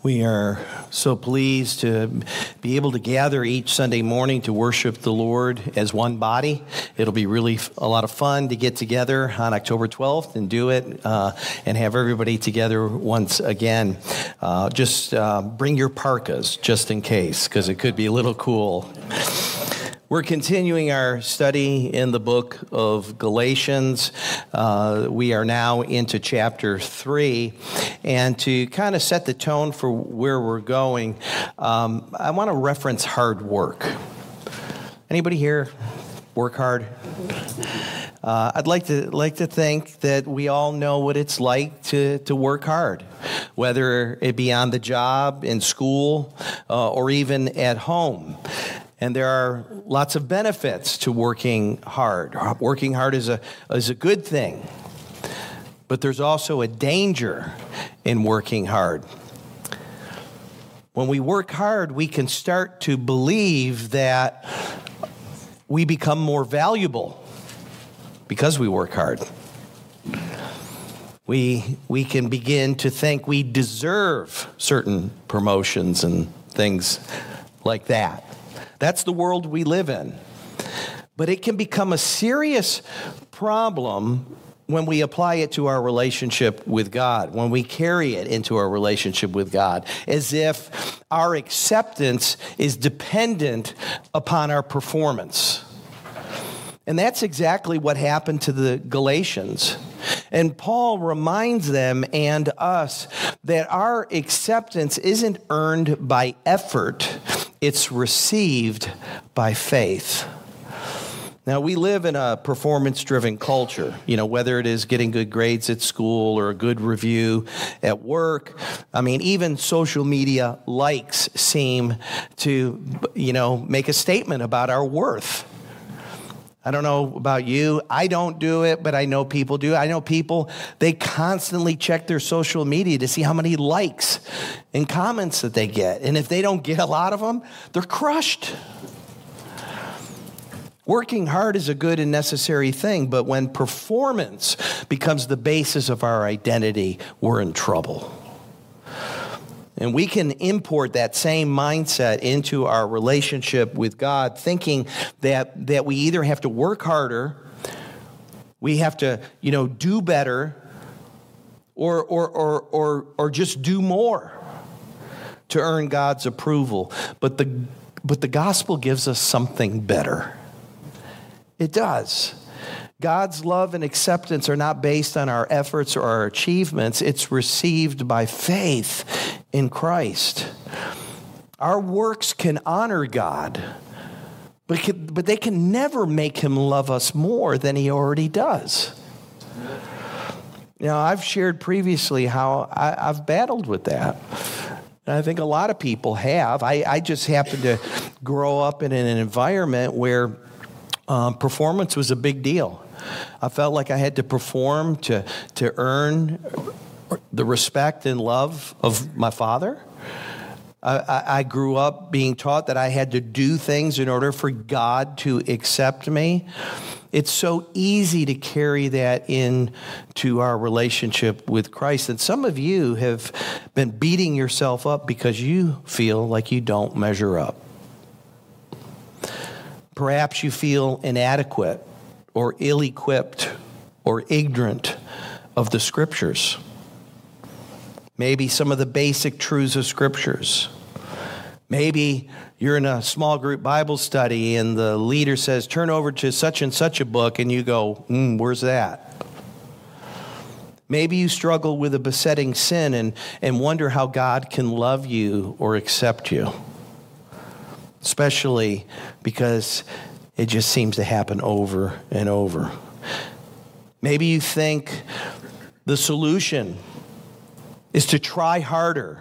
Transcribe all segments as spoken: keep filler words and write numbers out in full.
We are so pleased to be able to gather each Sunday morning to worship the Lord as one body. It'll be really a lot of fun to get together on October twelfth and do it uh, and have everybody together once again. Uh, just uh, bring your parkas just in case, because it could be a little cool. We're continuing our study in the book of Galatians. Uh, we are now into chapter three. And to kind of set the tone for where we're going, um, I want to reference hard work. Anybody here work hard? Uh, I'd like to like to think that we all know what it's like to, to work hard, whether it be on the job, in school, uh, or even at home. And there are lots of benefits to working hard. Working hard is a is a good thing. But there's also a danger in working hard. When we work hard, we can start to believe that we become more valuable because we work hard. We we can begin to think we deserve certain promotions and things like that. That's the world we live in. But it can become a serious problem when we apply it to our relationship with God, when we carry it into our relationship with God, as if our acceptance is dependent upon our performance. And that's exactly what happened to the Galatians. And Paul reminds them and us that our acceptance isn't earned by effort, it's received by faith. Now, we live in a performance-driven culture, you know, whether it is getting good grades at school or a good review at work. I mean, even social media likes seem to, you know, make a statement about our worth. I don't know about you. I don't do it, but I know people do. I know people, they constantly check their social media to see how many likes and comments that they get. And if they don't get a lot of them, they're crushed. Working hard is a good and necessary thing, but when performance becomes the basis of our identity, we're in trouble. And we can import that same mindset into our relationship with God, thinking that, that we either have to work harder, we have to, you know, do better, or, or, or, or, or just do more to earn God's approval. But the, but the gospel gives us something better. It does. God's love and acceptance are not based on our efforts or our achievements. It's received by faith in Christ. Our works can honor God, but, can, but they can never make him love us more than he already does. You know, I've shared previously how I, I've battled with that. And I think a lot of people have. I, I just happened to grow up in an environment where um, performance was a big deal. I felt like I had to perform to to earn the respect and love of my father. I, I grew up being taught that I had to do things in order for God to accept me. It's so easy to carry that into our relationship with Christ. And some of you have been beating yourself up because you feel like you don't measure up. Perhaps you feel inadequate or ill-equipped or ignorant of the Scriptures. Maybe some of the basic truths of Scriptures. Maybe you're in a small group Bible study and the leader says, turn over to such and such a book, and you go, mm, where's that? Maybe you struggle with a besetting sin and, and wonder how God can love you or accept you. Especially because it just seems to happen over and over. Maybe you think the solution is to try harder.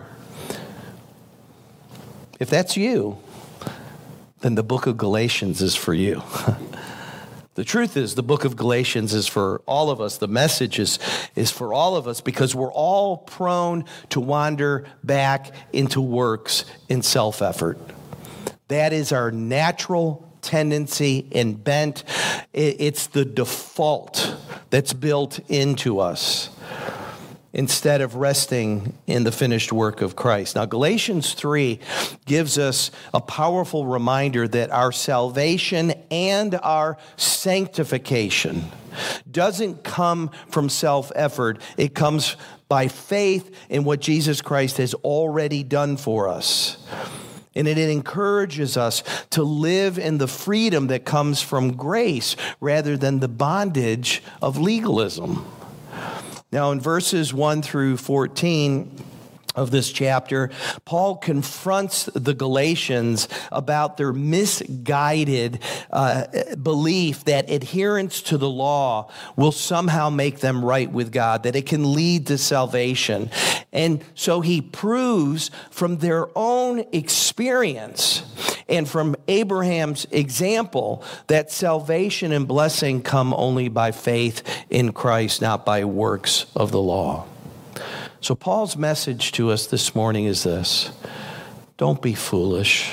If that's you, then the book of Galatians is for you. The truth is, the book of Galatians is for all of us. The message is, is for all of us because we're all prone to wander back into works in self-effort. That is our natural tendency and bent. It's the default that's built into us. instead of resting in the finished work of Christ. Now, Galatians three gives us a powerful reminder that our salvation and our sanctification doesn't come from self-effort. It comes by faith in what Jesus Christ has already done for us. And it encourages us to live in the freedom that comes from grace rather than the bondage of legalism. Now, in verses one through fourteen of this chapter, Paul confronts the Galatians about their misguided uh, belief that adherence to the law will somehow make them right with God, that it can lead to salvation. And so he proves from their own experience and from Abraham's example that salvation and blessing come only by faith in Christ, not by works of the law. So Paul's message to us this morning is this: don't be foolish.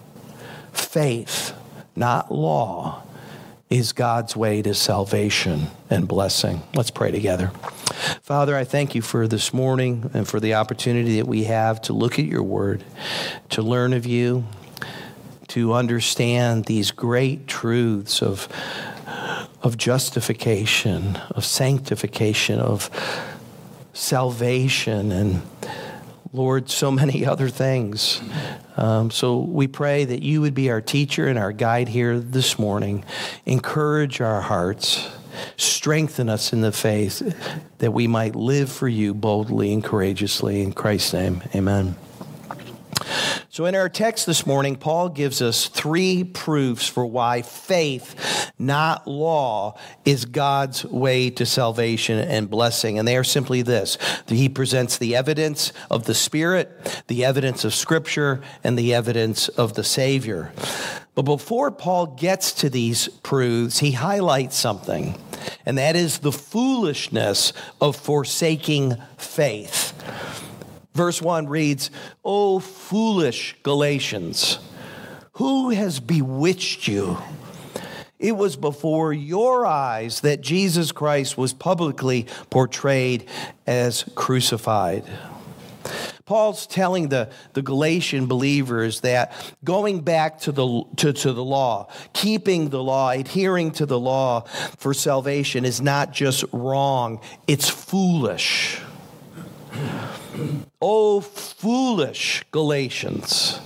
Faith, not law, is God's way to salvation and blessing. Let's pray together. Father, I thank you for this morning and for the opportunity that we have to look at your word, to learn of you, to understand these great truths of, of justification, of sanctification, of salvation, and Lord, so many other things. Um, so we pray that you would be our teacher and our guide here this morning. Encourage our hearts. Strengthen us in the faith that we might live for you boldly and courageously. In Christ's name, amen. So in our text this morning, Paul gives us three proofs for why faith, not law, is God's way to salvation and blessing. And they are simply this: he presents the evidence of the Spirit, the evidence of Scripture, and the evidence of the Savior. But before Paul gets to these proofs, he highlights something, and that is the foolishness of forsaking faith. Verse one reads, "O foolish Galatians, who has bewitched you? It was before your eyes that Jesus Christ was publicly portrayed as crucified." Paul's telling the, the Galatian believers that going back to the, to, to the law, keeping the law, adhering to the law for salvation is not just wrong, it's foolish. Oh, foolish Galatians.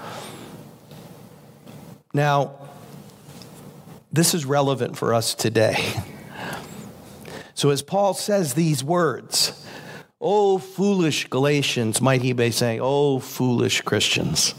Now, this is relevant for us today. So as Paul says these words, oh, foolish Galatians, might he be saying, oh, foolish Christians.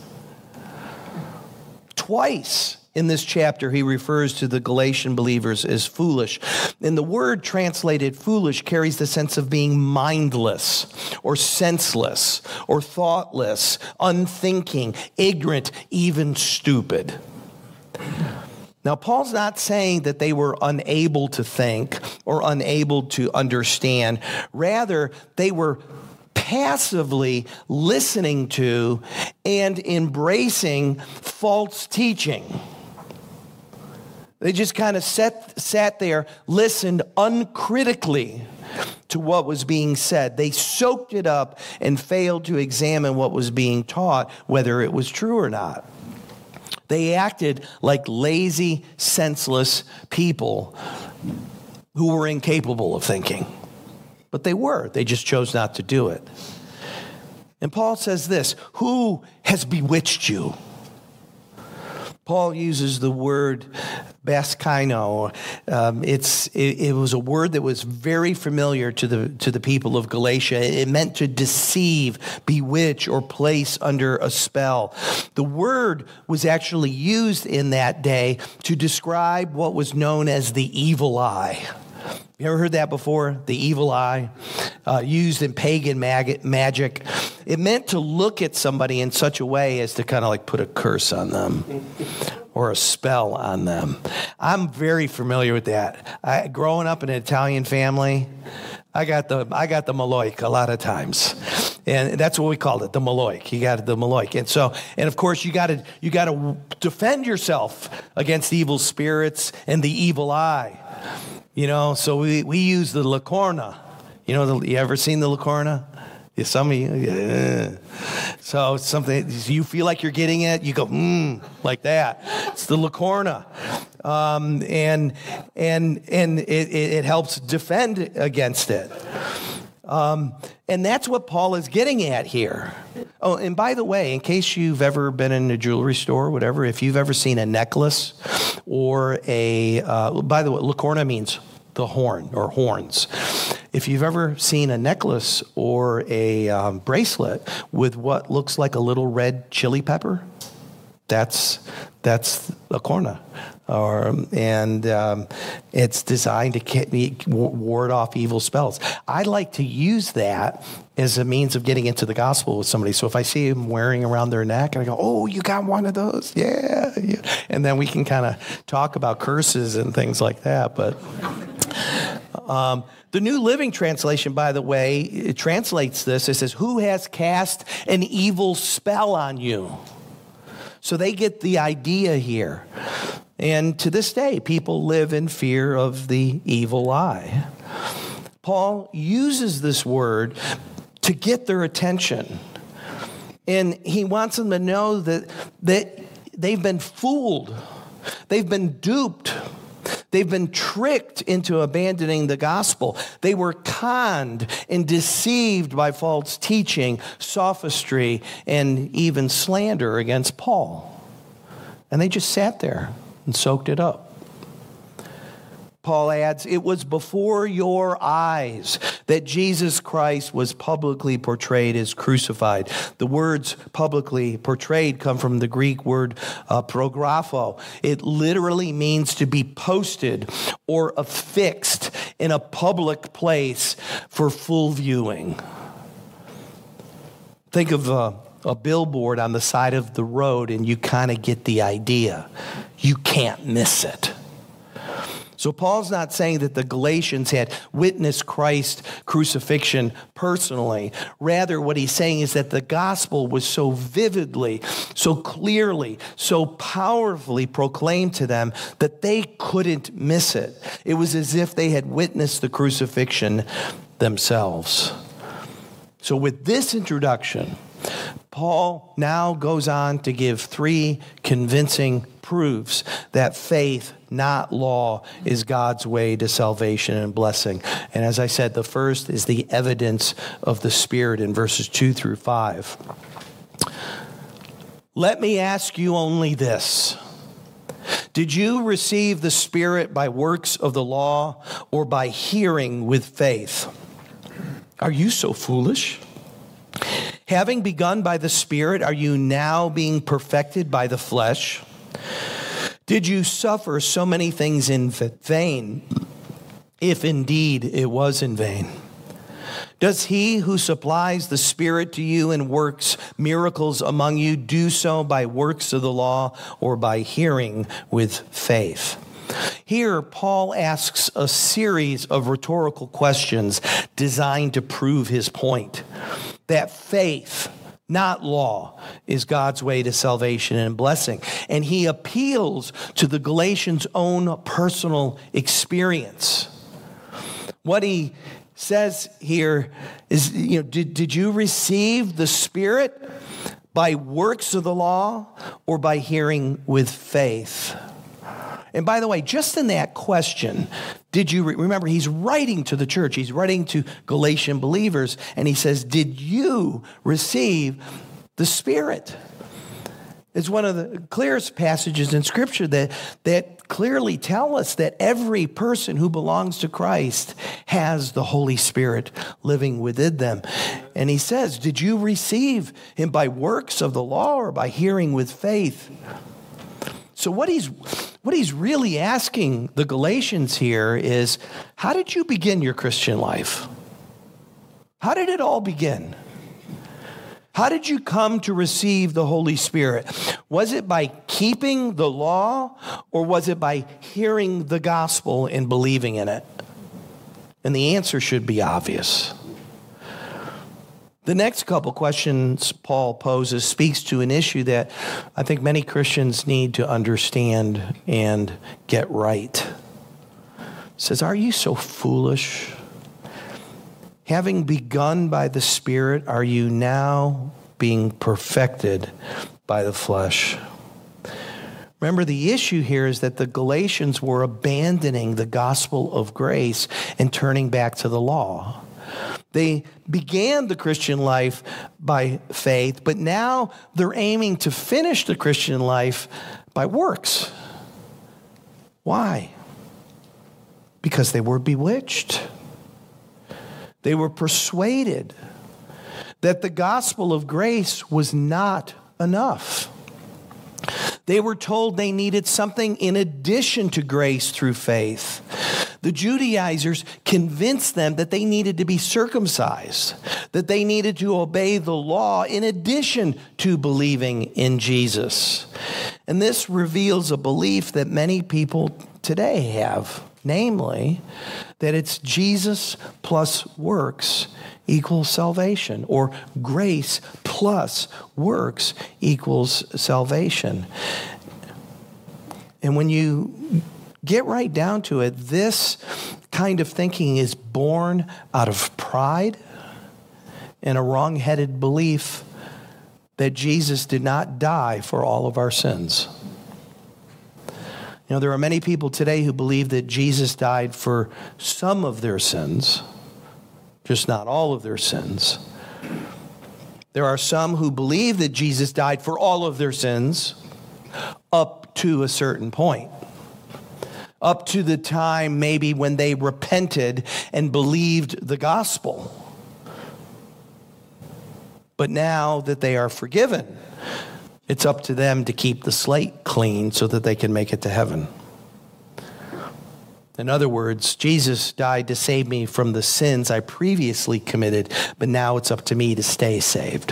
Twice in this chapter, he refers to the Galatian believers as foolish. And the word translated foolish carries the sense of being mindless or senseless or thoughtless, unthinking, ignorant, even stupid. Now, Paul's not saying that they were unable to think or unable to understand. Rather, they were passively listening to and embracing false teaching. They just kind of sat, sat there, listened uncritically to what was being said. They soaked it up and failed to examine what was being taught, whether it was true or not. They acted like lazy, senseless people who were incapable of thinking. But they were. They just chose not to do it. And Paul says this: who has bewitched you? Paul uses the word baskaino. Um, it's it, it was a word that was very familiar to the to the people of Galatia. It meant to deceive, bewitch, or place under a spell. The word was actually used in that day to describe what was known as the evil eye. You ever heard that before? The evil eye, uh, used in pagan mag- magic. It meant to look at somebody in such a way as to kind of like put a curse on them or a spell on them. I'm very familiar with that. I, growing up in an Italian family, I got the I got the Maloik a lot of times. And that's what we called it, the Maloik. You got the Maloik. And so, and of course, you got to you got to defend yourself against evil spirits and the evil eye. You know, so we, we use the La Corna, You know, the, you ever seen the Locorna? Yeah, some of you, yeah. So something, you feel like you're getting it, you go, mmm, like that. It's the Locorna. Um, and and and it, it helps defend against it. Um, and that's what Paul is getting at here. Oh, and by the way, in case you've ever been in a jewelry store or whatever, if you've ever seen a necklace or a, uh, by the way, Locorna means the horn or horns. If you've ever seen a necklace or a um, bracelet with what looks like a little red chili pepper, that's that's a corna, or and um, it's designed to get, ward off evil spells. I like to use that as a means of getting into the gospel with somebody. So if I see them wearing around their neck, and I go, "Oh, you got one of those? Yeah," yeah. And then we can kind of talk about curses and things like that. But um, the New Living Translation, by the way, it translates this. It says, "Who has cast an evil spell on you?" So they get the idea here. And to this day, people live in fear of the evil eye. Paul uses this word to get their attention. And he wants them to know that, that they've been fooled. They've been duped. They've been tricked into abandoning the gospel. They were conned and deceived by false teaching, sophistry, and even slander against Paul. And they just sat there and soaked it up. Paul adds, it was before your eyes that Jesus Christ was publicly portrayed as crucified. The words publicly portrayed come from the Greek word uh, prographo. It literally means to be posted or affixed in a public place for full viewing. Think of a, a billboard on the side of the road and you kind of get the idea. You can't miss it. So Paul's not saying that the Galatians had witnessed Christ's crucifixion personally. Rather, what he's saying is that the gospel was so vividly, so clearly, so powerfully proclaimed to them that they couldn't miss it. It was as if they had witnessed the crucifixion themselves. So with this introduction, Paul now goes on to give three convincing proofs that faith, not law, is God's way to salvation and blessing. And as I said, the first is the evidence of the Spirit in verses two through five. Let me ask you only this. Did you receive the Spirit by works of the law or by hearing with faith? Are you so foolish? Having begun by the Spirit, are you now being perfected by the flesh? Did you suffer so many things in vain, if indeed it was in vain? Does he who supplies the Spirit to you and works miracles among you do so by works of the law or by hearing with faith? Here, Paul asks a series of rhetorical questions designed to prove his point, that faith, not law, is God's way to salvation and blessing. And he appeals to the Galatians' own personal experience. What he says here is, you know, did, did you receive the Spirit by works of the law or by hearing with faith? And by the way, just in that question, did you re- remember he's writing to the church, he's writing to Galatian believers, and he says, did you receive the Spirit? It's one of the clearest passages in Scripture that, that clearly tell us that every person who belongs to Christ has the Holy Spirit living within them. And he says, did you receive him by works of the law or by hearing with faith? So what he's what he's really asking the Galatians here is, how did you begin your Christian life? How did it all begin? How did you come to receive the Holy Spirit? Was it by keeping the law, or was it by hearing the gospel and believing in it? And the answer should be obvious. The next couple questions Paul poses speaks to an issue that I think many Christians need to understand and get right. He says, are you so foolish? Having begun by the Spirit, are you now being perfected by the flesh? Remember, the issue here is that the Galatians were abandoning the gospel of grace and turning back to the law. They began the Christian life by faith, but now they're aiming to finish the Christian life by works. Why? Because they were bewitched. They were persuaded that the gospel of grace was not enough. They were told they needed something in addition to grace through faith. The Judaizers convinced them that they needed to be circumcised, that they needed to obey the law in addition to believing in Jesus. And this reveals a belief that many people today have, namely, that it's Jesus plus works equals salvation, or grace plus works equals salvation. And when you get right down to it, this kind of thinking is born out of pride and a wrong-headed belief that Jesus did not die for all of our sins. You know, there are many people today who believe that Jesus died for some of their sins, just not all of their sins. There are some who believe that Jesus died for all of their sins up to a certain point. Up to the time maybe when they repented and believed the gospel. But now that they are forgiven, it's up to them to keep the slate clean so that they can make it to heaven. In other words, Jesus died to save me from the sins I previously committed, but now it's up to me to stay saved.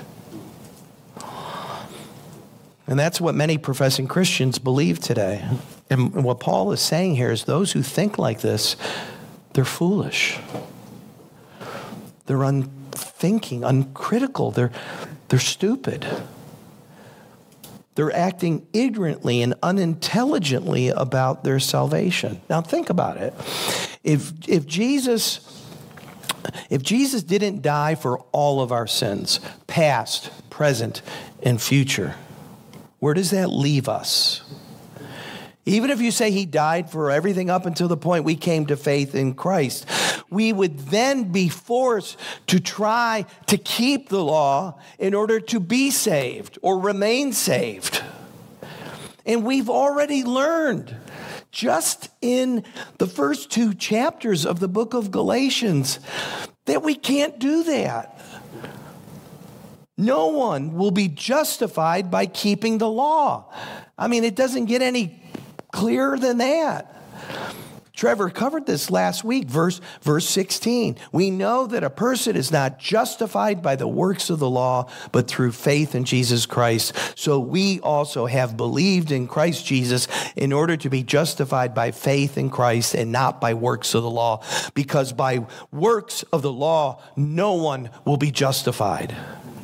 And that's what many professing Christians believe today. And what Paul is saying here is those who think like this, they're foolish. They're unthinking, uncritical. They're, they're stupid. They're acting ignorantly and unintelligently about their salvation. Now think about it. If, if Jesus, if Jesus didn't die for all of our sins, past, present, and future, where does that leave us? Even if you say he died for everything up until the point we came to faith in Christ, we would then be forced to try to keep the law in order to be saved or remain saved. And we've already learned just in the first two chapters of the book of Galatians that we can't do that. No one will be justified by keeping the law. I mean, it doesn't get any clearer than that. Trevor covered this last week, verse, verse sixteen. We know that a person is not justified by the works of the law, but through faith in Jesus Christ. So we also have believed in Christ Jesus in order to be justified by faith in Christ and not by works of the law. Because by works of the law, no one will be justified.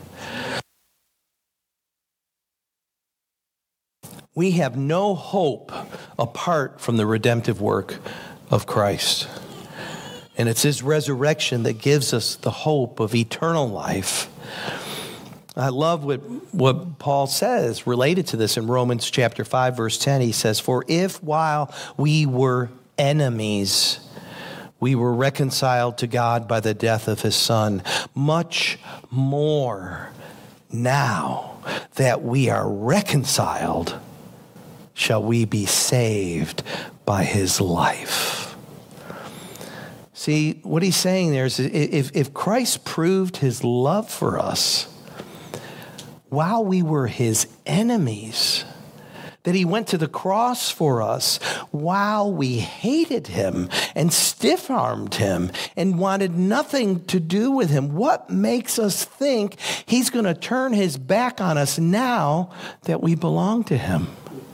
We have no hope apart from the redemptive work of Christ. And it's his resurrection that gives us the hope of eternal life. I love what, what Paul says related to this in Romans chapter five, verse ten. He says, "For if while we were enemies, we were reconciled to God by the death of his Son, much more now that we are reconciled, shall we be saved by his life." See, what he's saying there is if, if Christ proved his love for us while we were his enemies, that he went to the cross for us while we hated him and stiff-armed him and wanted nothing to do with him, what makes us think he's going to turn his back on us now that we belong to him?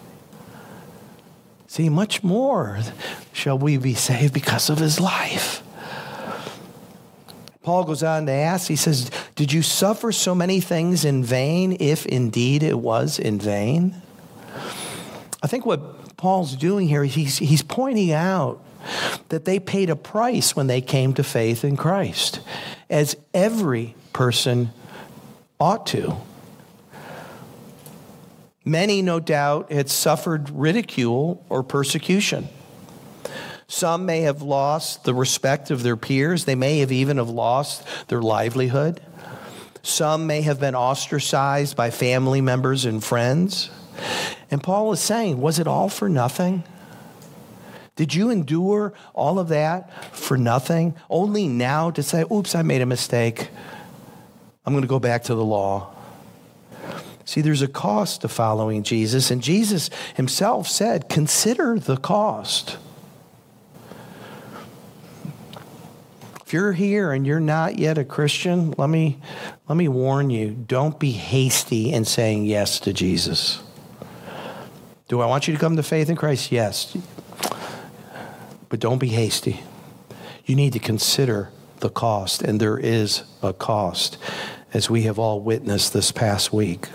See, much more shall we be saved because of his life. Paul goes on to ask, he says, did you suffer so many things in vain, if indeed it was in vain? I think what Paul's doing here, he's, he's pointing out that they paid a price when they came to faith in Christ, as every person ought to. Many, no doubt, had suffered ridicule or persecution. Some may have lost the respect of their peers. They may have even have lost their livelihood. Some may have been ostracized by family members and friends. And Paul is saying, was it all for nothing? Did you endure all of that for nothing? Only now to say, oops, I made a mistake. I'm going to go back to the law. See, there's a cost to following Jesus, and Jesus himself said, consider the cost. If you're here and you're not yet a Christian, let me, let me warn you, don't be hasty in saying yes to Jesus. Do I want you to come to faith in Christ? Yes. But don't be hasty. You need to consider the cost, and there is a cost, as we have all witnessed this past week.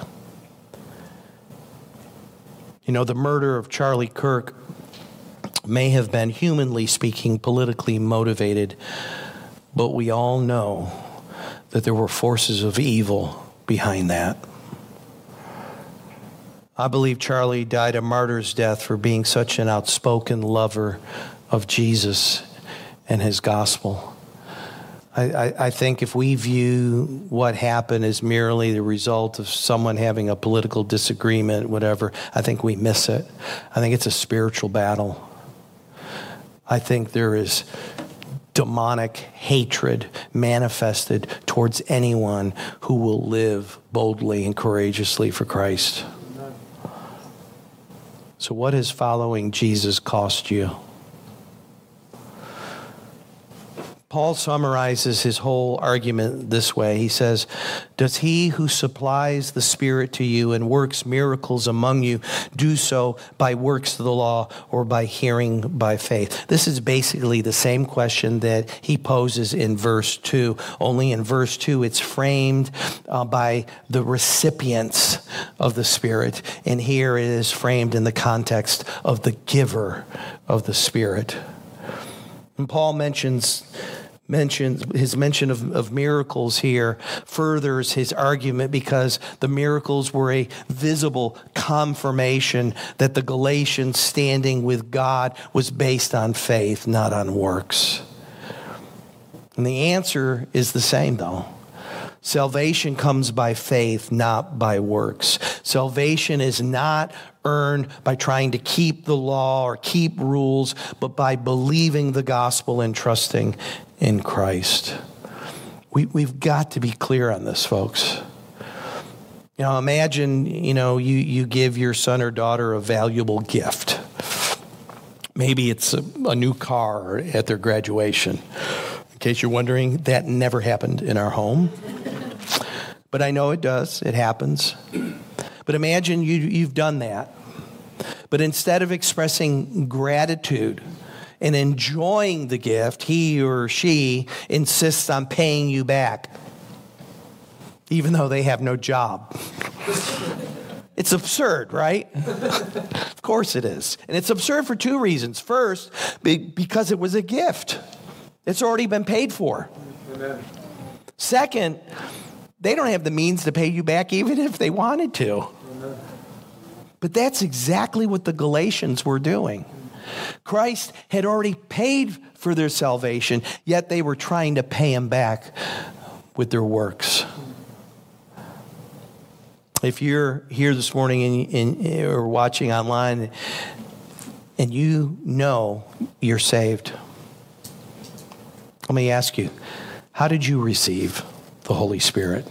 You know, the murder of Charlie Kirk may have been, humanly speaking, politically motivated, but we all know that there were forces of evil behind that. I believe Charlie died a martyr's death for being such an outspoken lover of Jesus and his gospel. I, I, I think if we view what happened as merely the result of someone having a political disagreement, whatever, I think we miss it. I think it's a spiritual battle. I think there is demonic hatred manifested towards anyone who will live boldly and courageously for Christ. So what has following Jesus cost you? Paul summarizes his whole argument this way. He says, does he who supplies the Spirit to you and works miracles among you do so by works of the law or by hearing by faith? This is basically the same question that he poses in verse two. Only in verse two, it's framed uh, by the recipients of the Spirit. And here it is framed in the context of the giver of the Spirit. And Paul mentions mentions his mention of, of miracles here furthers his argument, because the miracles were a visible confirmation that the Galatians' standing with God was based on faith, not on works. And the answer is the same, though. Salvation comes by faith, not by works. Salvation is not earned by trying to keep the law or keep rules, but by believing the gospel and trusting in Christ. We, we've got to be clear on this, folks. You know, imagine, you know, you, you give your son or daughter a valuable gift. Maybe it's a, a new car at their graduation. In case you're wondering, that never happened in our home. But I know it does. It happens. But imagine you, you've done that. But instead of expressing gratitude and enjoying the gift, he or she insists on paying you back, even though they have no job. It's absurd, right? Of course it is. And it's absurd for two reasons. First, because it was a gift. It's already been paid for. Amen. Second, they don't have the means to pay you back even if they wanted to. Amen. But that's exactly what the Galatians were doing. Christ had already paid for their salvation, yet they were trying to pay him back with their works. If you're here this morning and, and, or watching online and you know you're saved, let me ask you, how did you receive the Holy Spirit?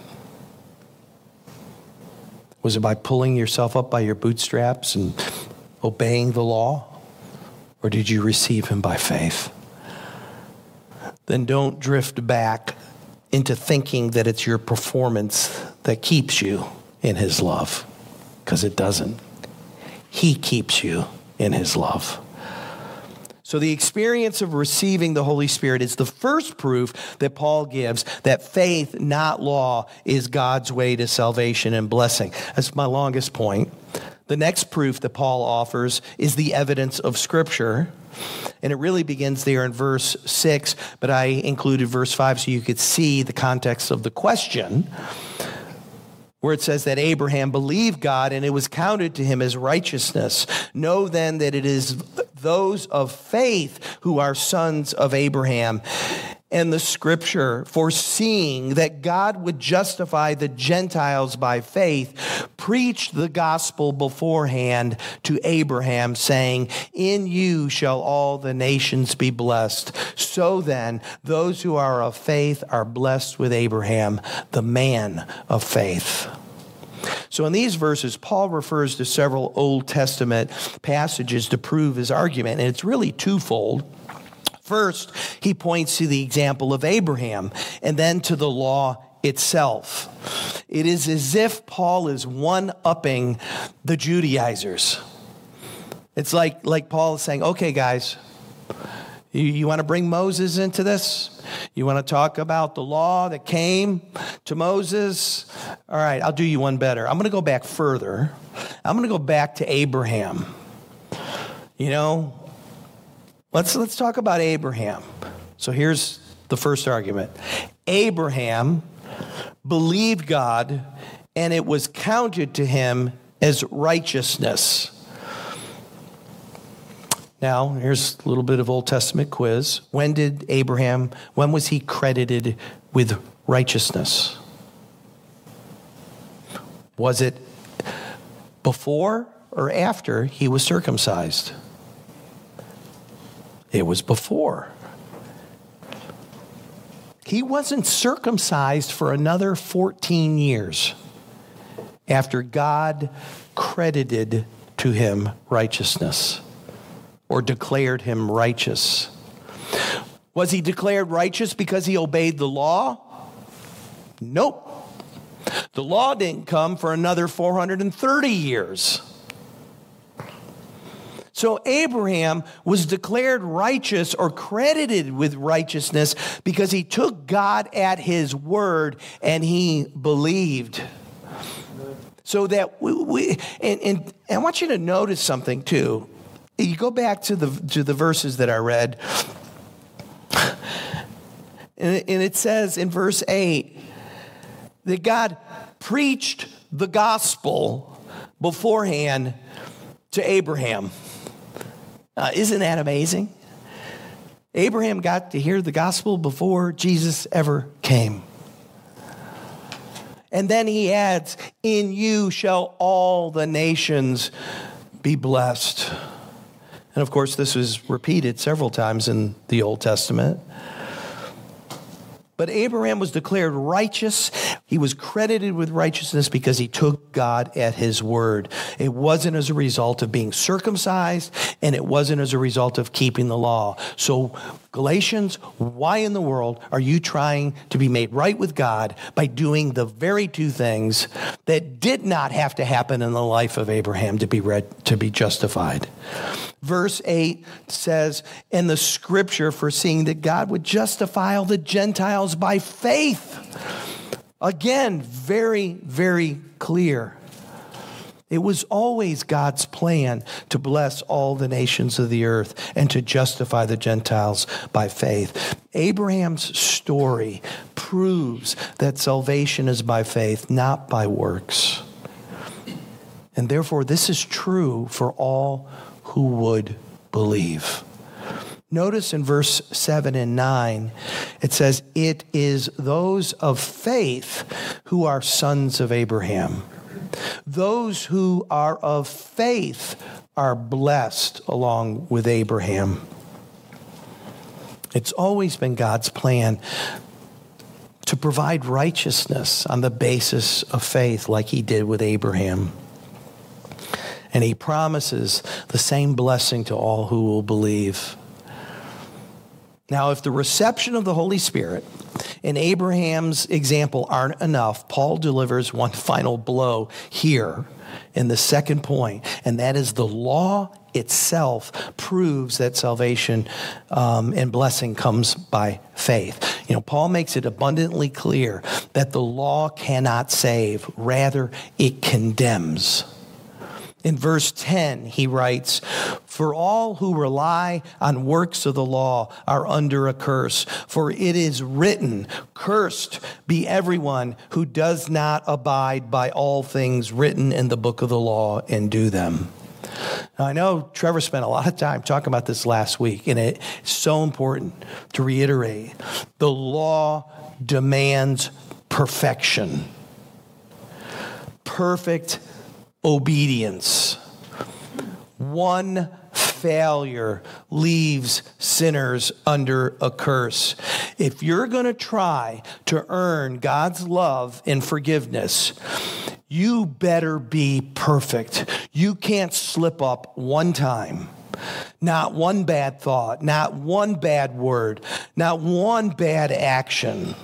Was it by pulling yourself up by your bootstraps and obeying the law? Or did you receive him by faith? Then don't drift back into thinking that it's your performance that keeps you in his love, because it doesn't. He keeps you in his love. So the experience of receiving the Holy Spirit is the first proof that Paul gives that faith, not law, is God's way to salvation and blessing. That's my longest point. The next proof that Paul offers is the evidence of Scripture. And it really begins there in verse six, but I included verse five so you could see the context of the question, where it says that Abraham believed God and it was counted to him as righteousness. Know then that it is those of faith who are sons of Abraham. And the Scripture, foreseeing that God would justify the Gentiles by faith, preached the gospel beforehand to Abraham, saying, in you shall all the nations be blessed. So then, those who are of faith are blessed with Abraham, the man of faith. So in these verses, Paul refers to several Old Testament passages to prove his argument, and it's really twofold. First, he points to the example of Abraham, and then to the law itself. It is as if Paul is one-upping the Judaizers. It's like, like Paul is saying, okay, guys, you, you want to bring Moses into this? You want to talk about the law that came to Moses? All right, I'll do you one better. I'm going to go back further. I'm going to go back to Abraham. You know, Let's let's talk about Abraham. So here's the first argument. Abraham believed God, and it was counted to him as righteousness. Now, here's a little bit of Old Testament quiz. When did Abraham, when was he credited with righteousness? Was it before or after he was circumcised? It was before. He wasn't circumcised for another fourteen years after God credited to him righteousness or declared him righteous. Was he declared righteous because he obeyed the law? Nope. The law didn't come for another four hundred thirty years. So Abraham was declared righteous or credited with righteousness because he took God at his word and he believed. So that we, we and, and I want you to notice something too. You go back to the to the verses that I read, and, and it says in verse eight that God preached the gospel beforehand to Abraham. Uh, isn't that amazing? Abraham got to hear the gospel before Jesus ever came. And then he adds, in you shall all the nations be blessed. And of course, this was repeated several times in the Old Testament. But Abraham was declared righteous. He was credited with righteousness because he took God at his word. It wasn't as a result of being circumcised, and it wasn't as a result of keeping the law. So, Galatians, why in the world are you trying to be made right with God by doing the very two things that did not have to happen in the life of Abraham to be read, to be justified? Verse eight says, and the Scripture foreseeing that God would justify all the Gentiles by faith. Again, very, very clear. It was always God's plan to bless all the nations of the earth and to justify the Gentiles by faith. Abraham's story proves that salvation is by faith, not by works. And therefore, this is true for all who would believe. Notice in verse seven and nine, it says, it is those of faith who are sons of Abraham. Those who are of faith are blessed along with Abraham. It's always been God's plan to provide righteousness on the basis of faith like he did with Abraham. And he promises the same blessing to all who will believe. Now, if the reception of the Holy Spirit and Abraham's example aren't enough, Paul delivers one final blow here in the second point, and that is the law itself proves that salvation um, and blessing comes by faith. You know, Paul makes it abundantly clear that the law cannot save, rather it condemns. In verse ten, he writes, "For all who rely on works of the law are under a curse. For it is written, 'Cursed be everyone who does not abide by all things written in the book of the law and do them.'" Now, I know Trevor spent a lot of time talking about this last week, and it's so important to reiterate. The law demands perfection. Perfect obedience. One failure leaves sinners under a curse. If you're going to try to earn God's love and forgiveness, you better be perfect. You can't slip up one time. Not one bad thought, not one bad word, not one bad action.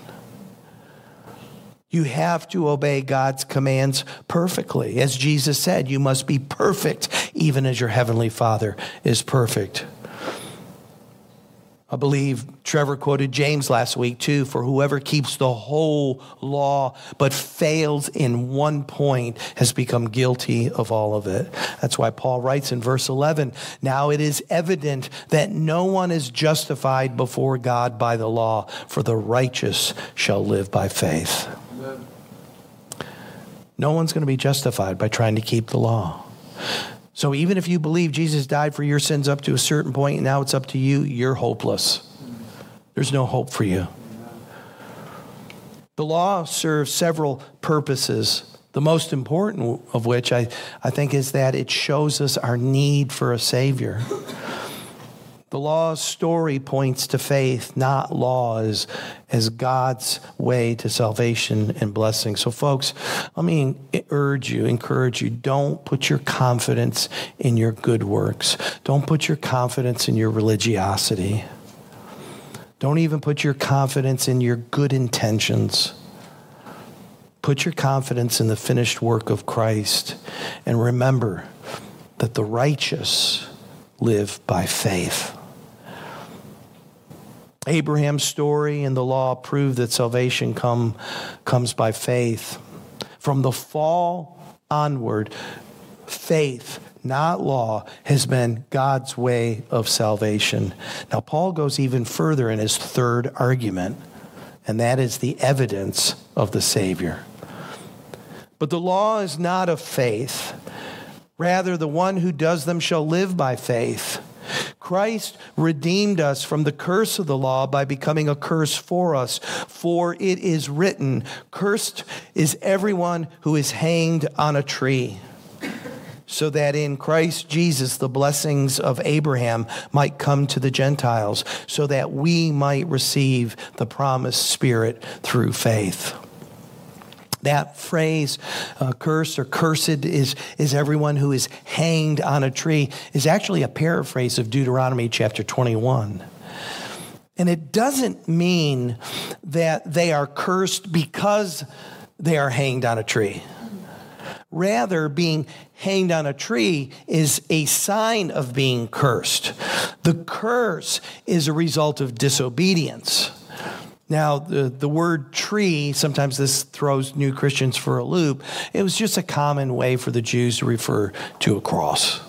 You have to obey God's commands perfectly. As Jesus said, you must be perfect, even as your heavenly Father is perfect. I believe Trevor quoted James last week too, "For whoever keeps the whole law but fails in one point has become guilty of all of it." That's why Paul writes in verse eleven, "Now it is evident that no one is justified before God by the law, for the righteous shall live by faith." Amen. No one's going to be justified by trying to keep the law. So even if you believe Jesus died for your sins up to a certain point and now it's up to you, you're hopeless. There's no hope for you. The law serves several purposes, the most important of which I, I think is that it shows us our need for a Savior. The law's story points to faith, not law as, as God's way to salvation and blessing. So folks, let me urge you, encourage you, don't put your confidence in your good works. Don't put your confidence in your religiosity. Don't even put your confidence in your good intentions. Put your confidence in the finished work of Christ. And remember that the righteous live by faith. Abraham's story and the law prove that salvation come, comes by faith. From the fall onward, faith, not law, has been God's way of salvation. Now, Paul goes even further in his third argument, and that is the evidence of the Savior. But the law is not of faith. Rather, the one who does them shall live by faith. Christ redeemed us from the curse of the law by becoming a curse for us. For it is written, "Cursed is everyone who is hanged on a tree," so that in Christ Jesus the blessings of Abraham might come to the Gentiles, so that we might receive the promised Spirit through faith. That phrase, uh, curse or cursed, is, is everyone who is hanged on a tree, is actually a paraphrase of Deuteronomy chapter twenty-one. And it doesn't mean that they are cursed because they are hanged on a tree. Rather, being hanged on a tree is a sign of being cursed. The curse is a result of disobedience. Now, the, the word tree, sometimes this throws new Christians for a loop. It was just a common way for the Jews to refer to a cross.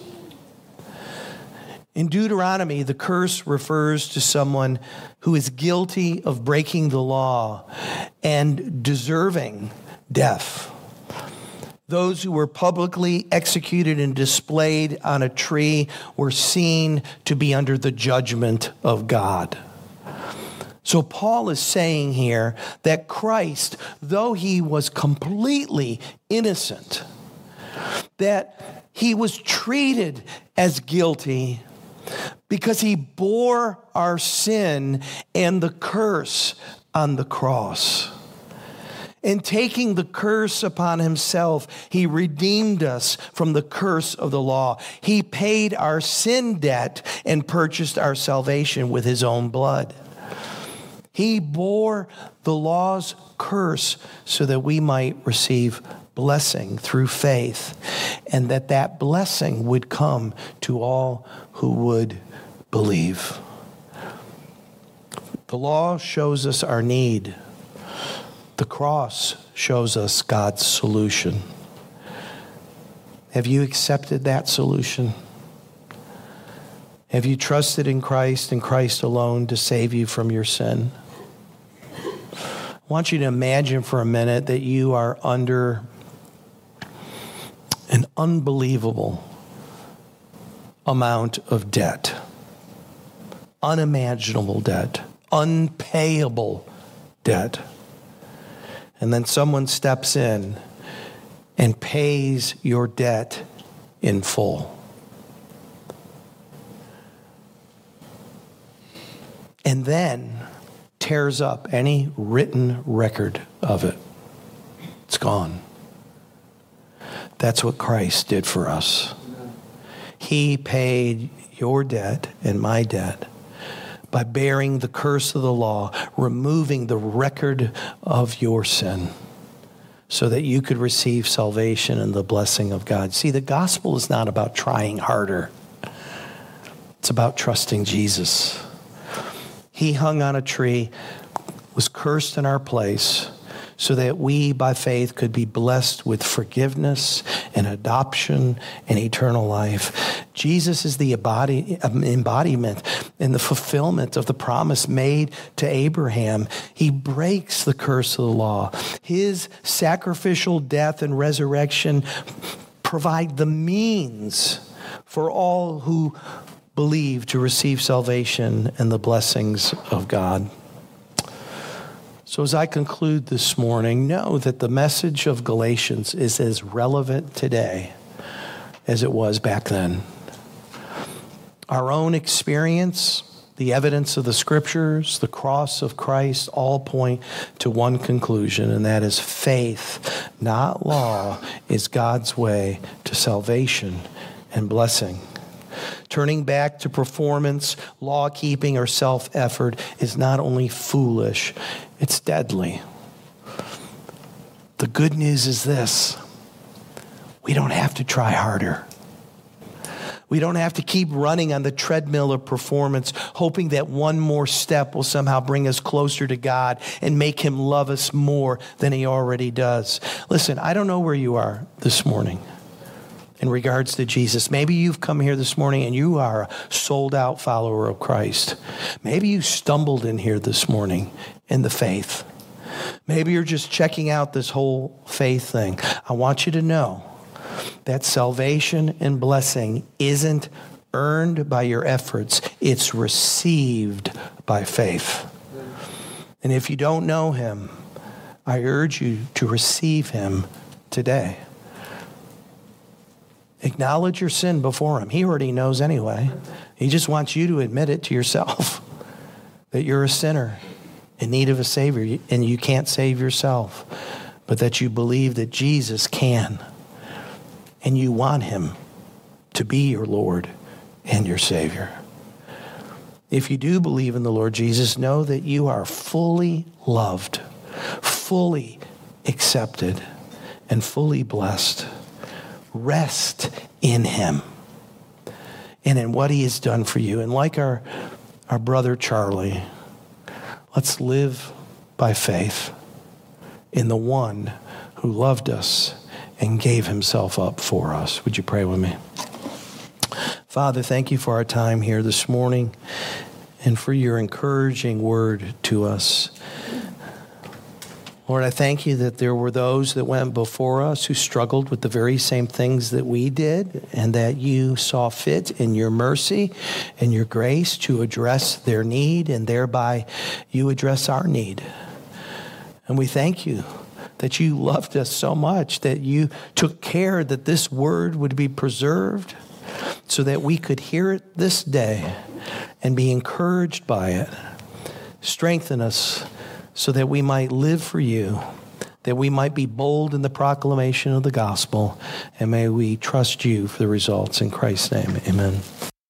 In Deuteronomy, the curse refers to someone who is guilty of breaking the law and deserving death. Those who were publicly executed and displayed on a tree were seen to be under the judgment of God. So Paul is saying here that Christ, though he was completely innocent, that he was treated as guilty because he bore our sin and the curse on the cross. In taking the curse upon himself, he redeemed us from the curse of the law. He paid our sin debt and purchased our salvation with his own blood. He bore the law's curse so that we might receive blessing through faith, and that that blessing would come to all who would believe. The law shows us our need. The cross shows us God's solution. Have you accepted that solution? Have you trusted in Christ and Christ alone to save you from your sin? I want you to imagine for a minute that you are under an unbelievable amount of debt. Unimaginable debt. Unpayable debt. And then someone steps in and pays your debt in full. And then tears up any written record of it. It's gone. That's what Christ did for us. He paid your debt and my debt by bearing the curse of the law, removing the record of your sin, so that you could receive salvation and the blessing of God. See, the gospel is not about trying harder. It's about trusting Jesus. He hung on a tree, was cursed in our place, so that we, by faith, could be blessed with forgiveness and adoption and eternal life. Jesus is the embodiment and the fulfillment of the promise made to Abraham. He breaks the curse of the law. His sacrificial death and resurrection provide the means for all who believe to receive salvation and the blessings of God. So as I conclude this morning, know that the message of Galatians is as relevant today as it was back then. Our own experience, the evidence of the scriptures, the cross of Christ, all point to one conclusion, and that is faith, not law, is God's way to salvation and blessing. Turning back to performance, law-keeping, or self-effort is not only foolish, it's deadly. The good news is this: we don't have to try harder. We don't have to keep running on the treadmill of performance, hoping that one more step will somehow bring us closer to God and make him love us more than he already does. Listen, I don't know where you are this morning in regards to Jesus. Maybe you've come here this morning and you are a sold-out follower of Christ. Maybe you stumbled in here this morning in the faith. Maybe you're just checking out this whole faith thing. I want you to know that salvation and blessing isn't earned by your efforts. It's received by faith. And if you don't know him, I urge you to receive him today. Acknowledge your sin before him. He already knows anyway. He just wants you to admit it to yourself, that you're a sinner in need of a Savior, and you can't save yourself, but that you believe that Jesus can, and you want him to be your Lord and your Savior. If you do believe in the Lord Jesus, know that you are fully loved, fully accepted, and fully blessed. Rest in him and in what he has done for you. And like our, our brother Charlie, let's live by faith in the one who loved us and gave himself up for us. Would you pray with me? Father, thank you for our time here this morning and for your encouraging word to us. Lord, I thank you that there were those that went before us who struggled with the very same things that we did, and that you saw fit in your mercy and your grace to address their need, and thereby you address our need. And we thank you that you loved us so much that you took care that this word would be preserved so that we could hear it this day and be encouraged by it. Strengthen us so that we might live for you, that we might be bold in the proclamation of the gospel, and may we trust you for the results. In Christ's name, amen.